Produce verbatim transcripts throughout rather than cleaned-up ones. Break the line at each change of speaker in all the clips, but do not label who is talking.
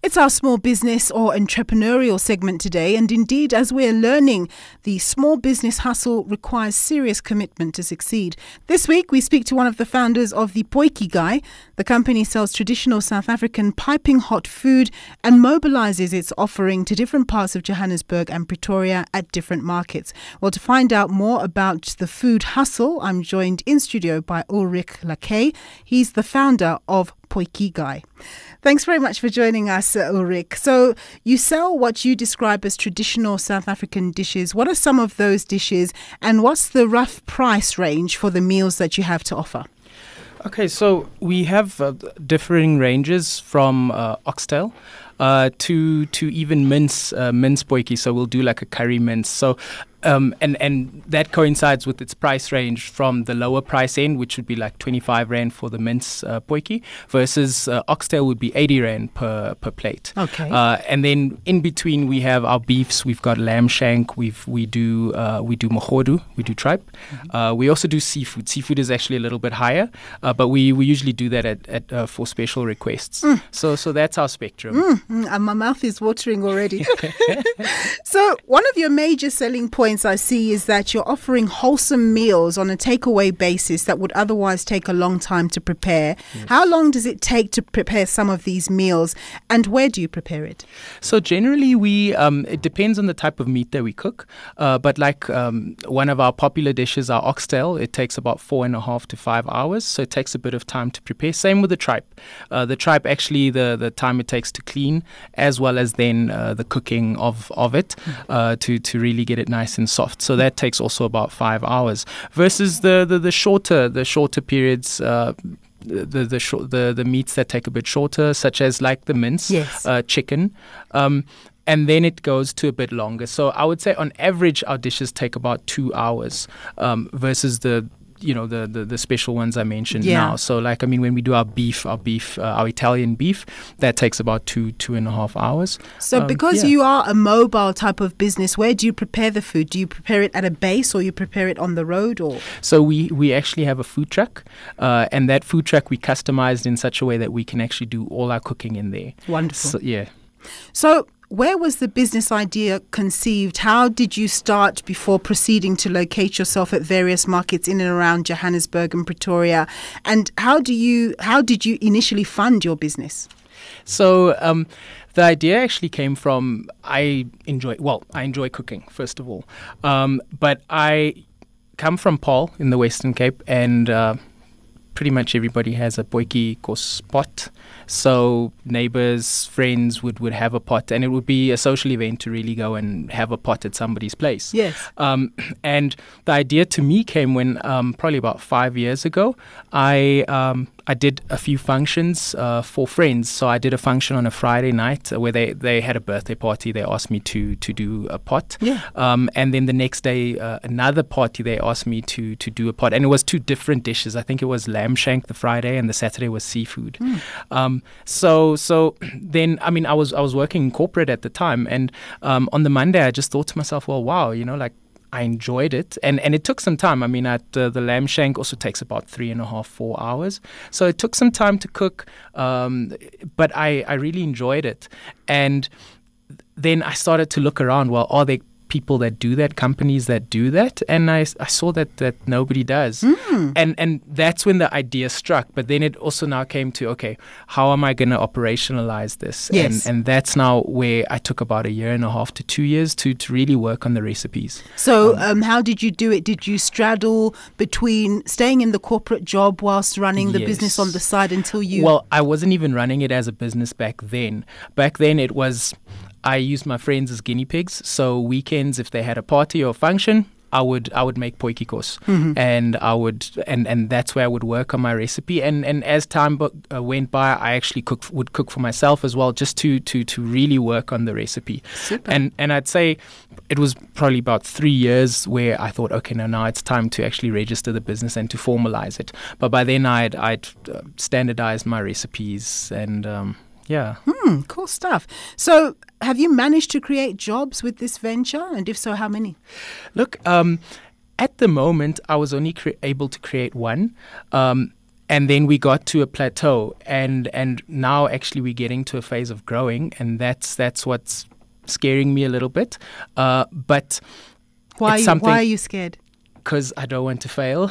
It's our small business or entrepreneurial segment today, and indeed, as we're learning, the small business hustle requires serious commitment to succeed. This week, we speak to one of the founders of the Potjie Guy. The company sells traditional South African piping hot food and mobilizes its offering to different parts of Johannesburg and Pretoria at different markets. Well, to find out more about the food hustle, I'm joined in studio by Ulrich Lacay. He's the founder of Potjie Guy. Thanks very much for joining us, uh, Ulrich. So you sell what you describe as traditional South African dishes. What are some of those dishes, and what's the rough price range for the meals that you have to offer?
Okay, so we have uh, differing ranges from uh, oxtail uh, to to even mince uh, mince potjie. So we'll do like a curry mince. So um, and and that coincides with its price range from the lower price end, which would be like twenty-five rand for the mince uh, potjie, versus uh, oxtail would be eighty rand per per plate.
Okay.
Uh, and then in between we have our beefs. We've got lamb shank. We've we do uh, we do mogodu. We do tripe. Mm-hmm. Uh, we also do seafood. Seafood is actually a little bit higher, uh, but we, we usually do that at, at uh, for special requests. Mm. So so that's our spectrum.
Mm, mm, and my mouth is watering already. So one of your major selling points I see is that you're offering wholesome meals on a takeaway basis that would otherwise take a long time to prepare. Yes. How long does it take to prepare some of these meals, and where do you prepare it?
So generally we, um, it depends on the type of meat that we cook, uh, but like um, one of our popular dishes, our oxtail, it takes about four and a half to five hours. So it takes a bit of time to prepare. Same with the tripe. Uh, the tripe, actually, the, the time it takes to clean, as well as then uh, the cooking of, of it uh, to, to really get it nice and soft. So that takes also about five hours versus the, the, the shorter the shorter periods. Uh, the the, short, the the meats that take a bit shorter, such as like the mince,
yes.
uh, chicken. Um, And then it goes to a bit longer. So I would say on average, our dishes take about two hours um, versus the you know the, the the special ones I mentioned
yeah.
now. So like I mean, when we do our beef, our beef, uh, our Italian beef, that takes about two two and a half hours.
So
um,
because
yeah.
you are a mobile type of business, where do you prepare the food? Do you prepare it at a base, or you prepare it on the road, or?
So we we actually have a food truck, uh, and that food truck we customized in such a way that we can actually do all our cooking in there.
Wonderful.
So, yeah.
So where was the business idea conceived? How did you start before proceeding to locate yourself at various markets in and around Johannesburg and Pretoria? And how do you how did you initially fund your business?
So um, the idea actually came from I enjoy well I enjoy cooking, first of all, um, but I come from Paarl in the Western Cape, and uh, pretty much everybody has a potjie kos pot. So neighbors, friends would, would have a pot, and it would be a social event to really go and have a pot at somebody's place.
Yes.
Um, and the idea to me came when um, probably about five years ago, I um, I did a few functions uh, for friends. So I did a function on a Friday night where they, they had a birthday party. They asked me to to do a pot.
Yeah.
Um, and then the next day, uh, another party, they asked me to to do a pot. And it was two different dishes. I think it was lamb shank the Friday, and the Saturday was seafood. Mm. Um, so so then, I mean, I was I was working in corporate at the time. And um, on the Monday, I just thought to myself, well, wow, you know, like, I enjoyed it, and, and it took some time. I mean, at uh, the lamb shank also takes about three and a half, four hours. So it took some time to cook, um, but I, I really enjoyed it. And then I started to look around. Well, are there people that do that, companies that do that? And I, I saw that that nobody does. Mm. And and that's when the idea struck. But then it also now came to, okay, how am I going to operationalize this?
Yes.
And, and that's now where I took about a year and a half to two years to, to really work on the recipes.
So um, um, how did you do it? Did you straddle between staying in the corporate job whilst running the
yes.
business on the side until you...
Well, I wasn't even running it as a business back then. Back then it was... I used my friends as guinea pigs. So weekends, if they had a party or function, I would I would make potjie kos, mm-hmm. and I would and, and that's where I would work on my recipe. And and as time bu- uh, went by, I actually cook would cook for myself as well, just to to to really work on the recipe.
Super.
And and I'd say it was probably about three years where I thought, okay, now now it's time to actually register the business and to formalize it. But by then I'd I'd uh, standardized my recipes and. Um, Yeah.
Hmm, cool stuff. So have you managed to create jobs with this venture? And if so, how many?
Look, um, at the moment, I was only cre- able to create one. Um, and then we got to a plateau, and and now actually we're getting to a phase of growing, and that's that's what's scaring me a little bit. Uh, but
why
it's
you,
something,
why are you scared?
Because I don't want to fail,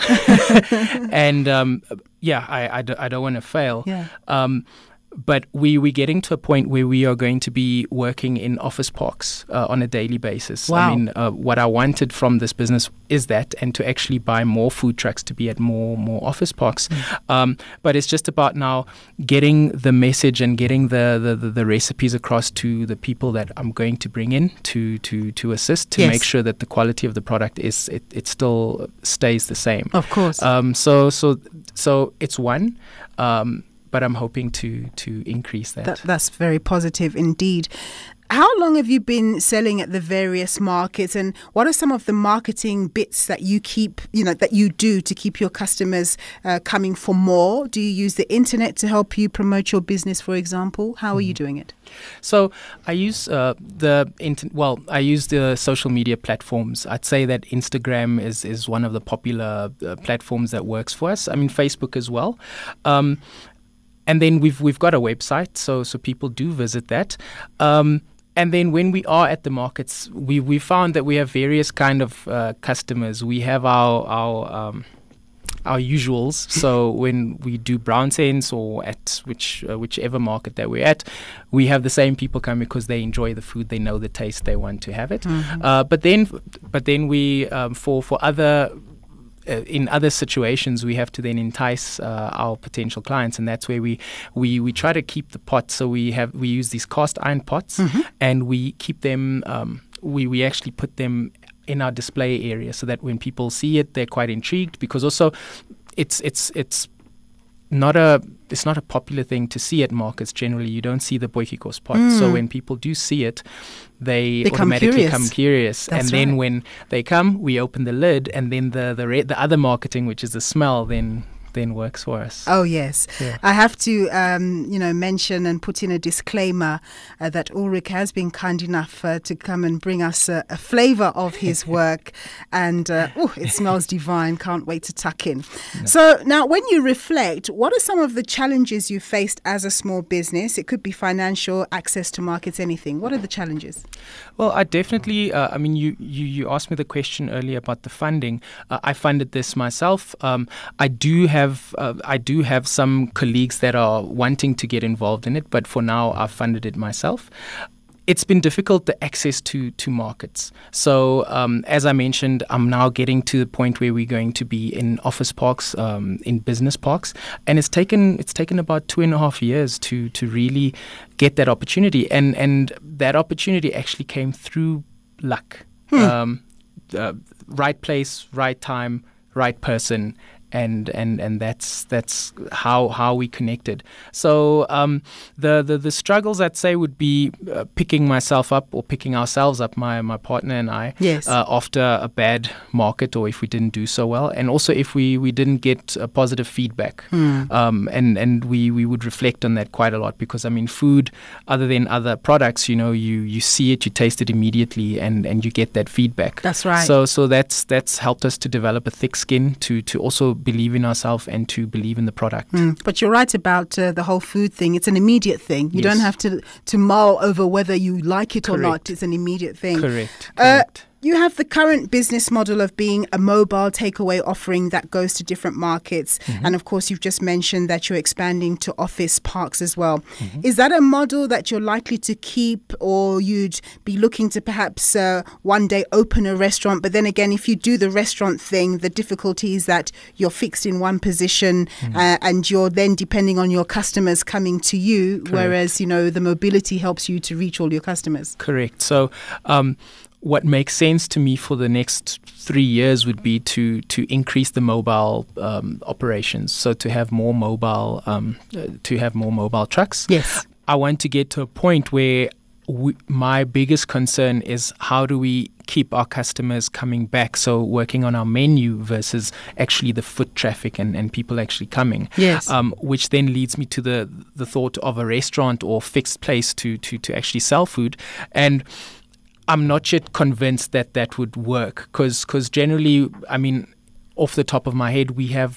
and um, yeah, I, I, do, I don't want to fail.
Yeah.
Um, But we, we're getting to a point where we are going to be working in office parks uh, on a daily basis.
Wow.
I mean, uh, what I wanted from this business is that, and to actually buy more food trucks to be at more more office parks. Mm. Um, but it's just about now getting the message and getting the, the, the, the recipes across to the people that I'm going to bring in to to, to assist, to
yes.
make sure that the quality of the product is it, it still stays the same.
Of course.
Um, so so so it's one. Um, But I'm hoping to to increase that.
that. That's very positive indeed. How long have you been selling at the various markets, and what are some of the marketing bits that you keep, you know, that you do to keep your customers uh, coming for more? Do you use the internet to help you promote your business, for example? How are you doing it?
So I use uh, the inter- well, I use the social media platforms. I'd say that Instagram is is one of the popular uh, platforms that works for us. I mean, Facebook as well. Um, And then we've we've got a website, so so people do visit that. Um, and then when we are at the markets, we we found that we have various kind of uh, customers. We have our our um, our usuals. So when we do Brown Sense or at which uh, whichever market that we're at, we have the same people come because they enjoy the food, they know the taste, they want to have it. Mm-hmm. Uh, but then but then we um, for for other. Uh, in other situations, we have to then entice uh, our potential clients, and that's where we, we, we try to keep the pot. So we have we use these cast iron pots, mm-hmm. and we keep them. Um, we we actually put them in our display area so that when people see it, they're quite intrigued. Because also, it's it's it's not a it's not a popular thing to see at markets. Generally, you don't see the Boikikos pot. Mm. So when people do see it, they,
they
automatically
come curious.
come curious.
That's
and then
right.
when they come, we open the lid, and then the the, re- the other marketing, which is the smell, then then works for us.
Oh, yes.
Yeah.
I have to, um, you know, mention and put in a disclaimer uh, that Ulrich has been kind enough uh, to come and bring us a, a flavour of his work. And, uh, oh, it smells divine. Can't wait to tuck in. No. So now when you reflect, what are some of the challenges you faced as a small business? It could be financial, access to markets, anything. What are the challenges?
Well, I definitely, uh, I mean, you, you, you asked me the question earlier about the funding. Uh, I funded this myself. Um, I do have Uh, I do have some colleagues that are wanting to get involved in it, but for now I've funded it myself. It's been difficult to access to to markets. So um, as I mentioned, I'm now getting to the point where we're going to be in office parks, um, in business parks, and it's taken it's taken about two and a half years to to really get that opportunity, and and that opportunity actually came through luck. Hmm. Um, uh, right place, right time, right person. And, and and that's that's how how we connected. So um, the, the the struggles I'd say would be uh, picking myself up or picking ourselves up, my my partner and I,
yes.
uh, after a bad market or if we didn't do so well, and also if we, we didn't get a positive feedback. Mm. Um, and and we, we would reflect on that quite a lot, because I mean, food, other than other products, you know, you, you see it, you taste it immediately, and, and you get that feedback.
That's right.
So so that's that's helped us to develop a thick skin to to also believe in ourselves and to believe in the product.
Mm, but you're right about uh, the whole food thing. It's an immediate thing. You yes. don't have to to mull over whether you like it
Correct.
or not. It's an immediate thing.
Correct.
Uh,
Correct.
You have the current business model of being a mobile takeaway offering that goes to different markets. Mm-hmm. And of course, you've just mentioned that you're expanding to office parks as well. Mm-hmm. Is that a model that you're likely to keep, or you'd be looking to perhaps uh, one day open a restaurant? But then again, if you do the restaurant thing, the difficulty is that you're fixed in one position mm-hmm. uh, and you're then depending on your customers coming to you, Correct. Whereas, you know, the mobility helps you to reach all your customers.
Correct. So, um, what makes sense to me for the next three years would be to to increase the mobile um, operations. So to have more mobile um, uh, to have more mobile trucks.
Yes,
I want to get to a point where we, my biggest concern is how do we keep our customers coming back? So working on our menu versus actually the foot traffic and, and people actually coming.
Yes,
um, which then leads me to the the thought of a restaurant or fixed place to to to actually sell food. And I'm not yet convinced that that would work, because because generally, I mean, off the top of my head, we have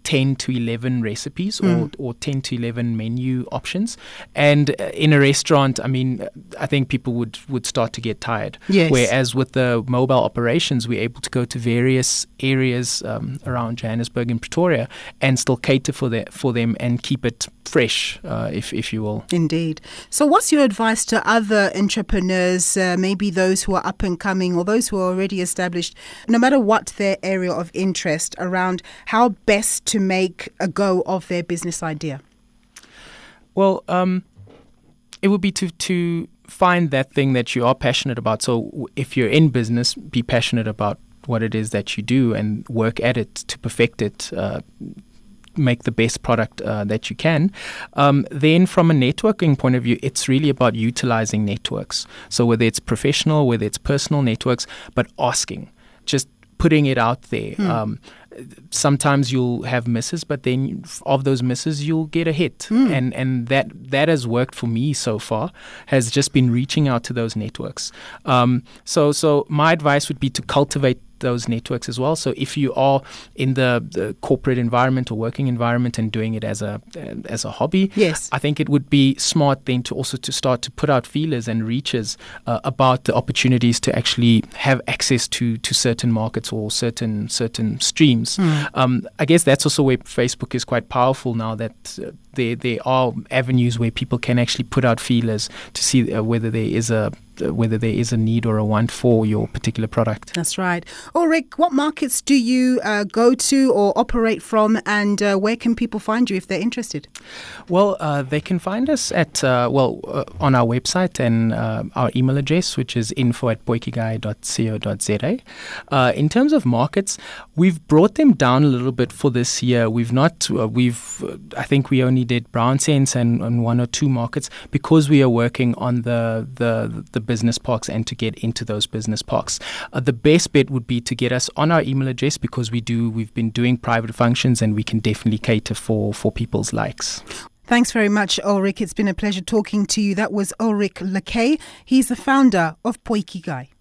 ten to eleven recipes or,
Mm.
or ten to eleven menu options. And uh, in a restaurant, I mean, I think people would, would start to get tired.
Yes.
Whereas with the mobile operations, we're able to go to various areas um, around Johannesburg and Pretoria and still cater for, the, for them and keep it fresh, uh, if, if you will.
Indeed. So what's your advice to other entrepreneurs, uh, maybe those who are up and coming or those who are already established, no matter what their area of interest, around how best to make a go of their business idea?
Well, um, it would be to, to find that thing that you are passionate about. So if you're in business, be passionate about what it is that you do and work at it to perfect it, uh, make the best product uh, that you can. Um, then from a networking point of view, it's really about utilizing networks. So whether it's professional, whether it's personal networks, but asking, just putting it out there.
Hmm.
Um, sometimes you'll have misses, but then of those misses, you'll get a hit.
Mm.
And and that, that has worked for me so far, has just been reaching out to those networks. Um, so so my advice would be to cultivate those networks as well. So if you are in the, the corporate environment or working environment and doing it as a as a hobby,
yes,
I think it would be smart then to also to start to put out feelers and reaches uh, about the opportunities to actually have access to to certain markets or certain certain streams.
Mm.
Um, I guess that's also where Facebook is quite powerful now, that uh, there there are avenues where people can actually put out feelers to see uh, whether there is a whether there is a need or a want for your particular product.
That's right. Ulrich, what markets do you uh, go to or operate from, and uh, where can people find you if they're interested?
Well, uh, they can find us at, uh, well, uh, on our website and uh, our email address, which is info at potjie dot co dot za. Uh, in terms of markets, we've brought them down a little bit for this year. We've not, uh, we've, uh, I think we only did Brown Sense and, and one or two markets because we are working on the, the, the business parks and to get into those business parks. Uh, the best bet would be to get us on our email address, because we do, we've been doing private functions and we can definitely cater for, for people's likes.
Thanks very much, Ulrich. It's been a pleasure talking to you. That was Ulrich Lekay. He's the founder of Potjie.